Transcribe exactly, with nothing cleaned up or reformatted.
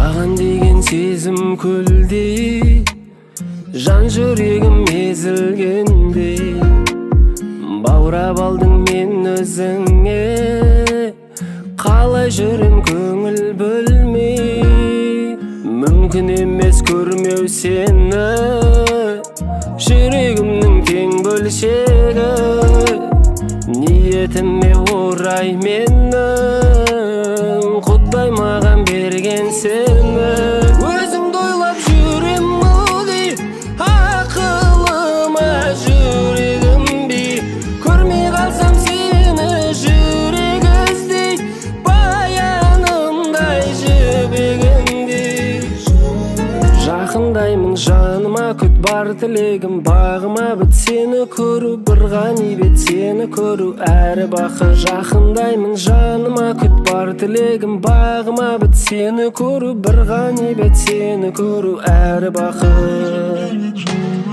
Саған деген сезім көлдей, жан жүрегім езілгендей. Баурап алдың мен өзіңе, қалай жүрем көңіл бөлмей. Мүмкін емес көрмеу сені, жүрегімнің тең бөлшегі. Ниетіме орай менің, Құдай маған берген сені. Өзімді ойлап жүрем ылғи, ақылыма жүрегім бей. Көрмей қалсам сені жүрек іздей, баянымдай жібегімдей. Жақындаймын жаныма, күт бар тілегім, бағыма біт сені көру, бір ғанибет сені көру әрі бақы. Жақындаймын жаныма, күт бар тілегім, бағыма біт сені көру, бір ғанибет сені көру әрі бақы.